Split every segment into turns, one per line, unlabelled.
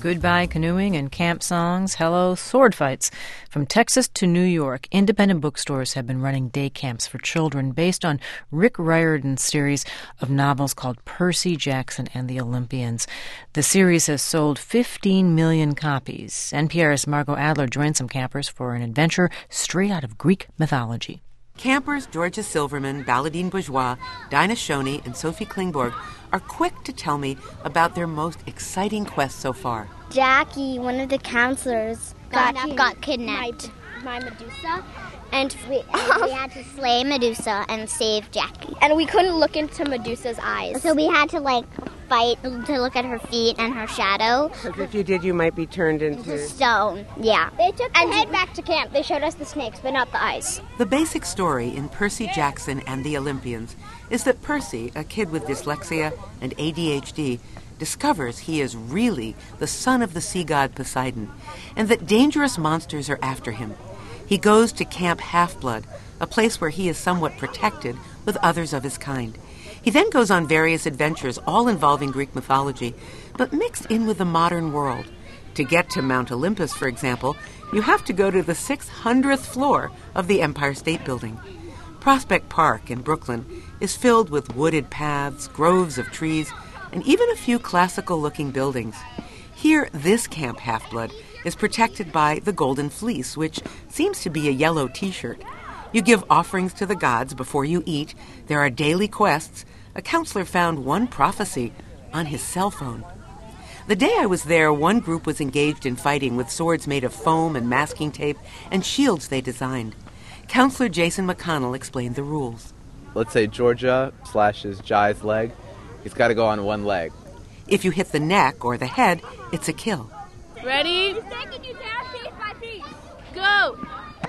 Goodbye canoeing and camp songs, hello sword fights. From Texas to New York, independent bookstores have been running day camps for children based on Rick Riordan's series of novels called Percy Jackson and the Olympians. The series has sold 15 million copies. NPR's Margot Adler joined some campers for an adventure straight out of Greek mythology.
Campers Georgia Silverman, Baladine Bourgeois, Dinah Shoney, and Sophie Klingborg are quick to tell me about their most exciting quest so far.
Jackie, one of the counselors,
got kidnapped.
by Medusa, and
We had to slay Medusa and save Jackie.
and we couldn't look into Medusa's eyes.
So we had to fight to look at her feet and her shadow.
Because if you did, you might be turned into...
Stone. Yeah.
They took the head back to camp. They showed us the snakes, but not the eyes.
The basic story in Percy Jackson and the Olympians is that Percy, a kid with dyslexia and ADHD, discovers he is really the son of the sea god Poseidon, and that dangerous monsters are after him. He goes to Camp Half-Blood, a place where he is somewhat protected with others of his kind. He then goes on various adventures, all involving Greek mythology, but mixed in with the modern world. To get to Mount Olympus, for example, you have to go to the 600th floor of the Empire State Building. Prospect Park in Brooklyn is filled with wooded paths, groves of trees, and even a few classical-looking buildings. Here, this Camp Half-Blood is protected by the Golden Fleece, which seems to be a yellow T-shirt. You give offerings to the gods before you eat. There are daily quests. A counselor found one prophecy on his cell phone. The day I was there, one group was engaged in fighting with swords made of foam and masking tape and shields they designed. Counselor Jason McConnell explained the rules.
Let's say Georgia slashes Jai's leg. He's got to go on one leg.
If you hit the neck or the head, it's a kill.
Ready?
He's taking you down piece by piece.
Go!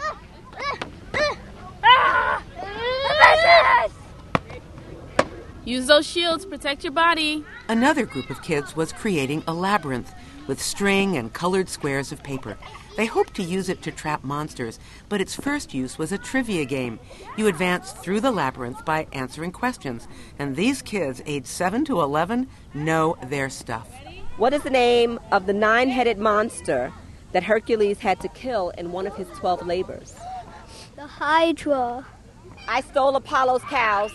Use those shields, protect your body.
Another group of kids was creating a labyrinth with string and colored squares of paper. They hoped to use it to trap monsters, but its first use was a trivia game. You advance through the labyrinth by answering questions, and these kids, aged 7 to 11, know their stuff.
What is the name of the 9-headed monster that Hercules had to kill in one of his 12 labors?
The Hydra.
I stole Apollo's cows.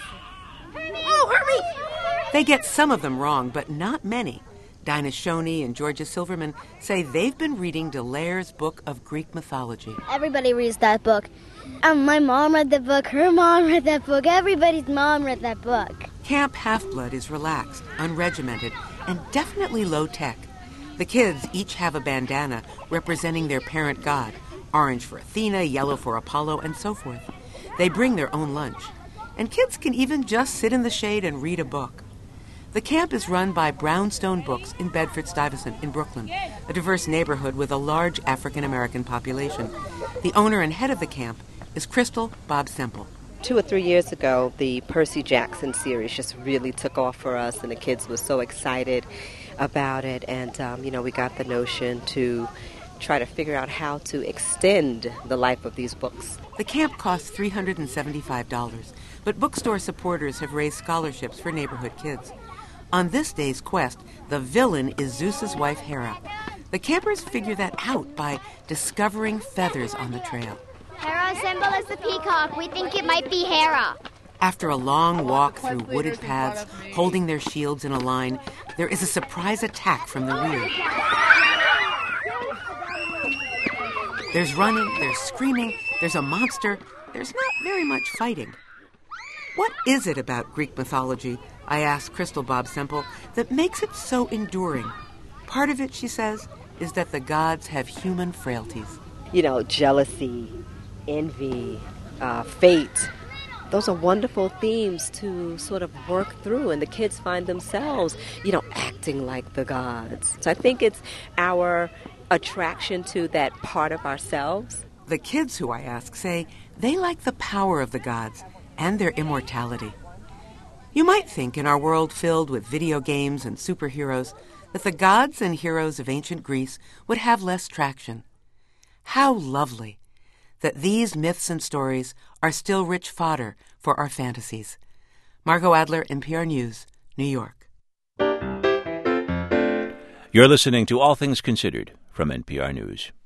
They get some of them wrong, but not many. Dinah Shoney and Georgia Silverman say they've been reading D'Ailaire's book of Greek mythology.
Everybody reads that book. My mom read that book. Her mom read that book. Everybody's mom read that book.
Camp Half-Blood is relaxed, unregimented, and definitely low-tech. The kids each have a bandana representing their parent god, orange for Athena, yellow for Apollo, and so forth. They bring their own lunch. And kids can even just sit in the shade and read a book. The camp is run by Brownstone Books in Bedford-Stuyvesant in Brooklyn, a diverse neighborhood with a large African-American population. The owner and head of the camp is Crystal Bob Semple.
2 or 3 years ago, the Percy Jackson series just really took off for us, and the kids were so excited about it. And, we got the notion to try to figure out how to extend the life of these books.
The camp costs $375, but bookstore supporters have raised scholarships for neighborhood kids. On this day's quest, the villain is Zeus's wife Hera. The campers figure that out by discovering feathers on the trail.
Hera's symbol is the peacock. We think it might be Hera.
After a long walk through wooded paths, holding their shields in a line, there is a surprise attack from the rear. There's running, there's screaming, there's a monster. There's not very much fighting. What is it about Greek mythology, I asked Crystal Bob Semple, that makes it so enduring? Part of it, she says, is that the gods have human frailties.
Jealousy, envy, fate. Those are wonderful themes to sort of work through, and the kids find themselves, acting like the gods. So I think it's our attraction to that part of ourselves.
The kids who I ask say they like the power of the gods and their immortality. You might think in our world filled with video games and superheroes that the gods and heroes of ancient Greece would have less traction. How lovely that these myths and stories are still rich fodder for our fantasies. Margot Adler, NPR News, New York.
You're listening to All Things Considered from NPR News.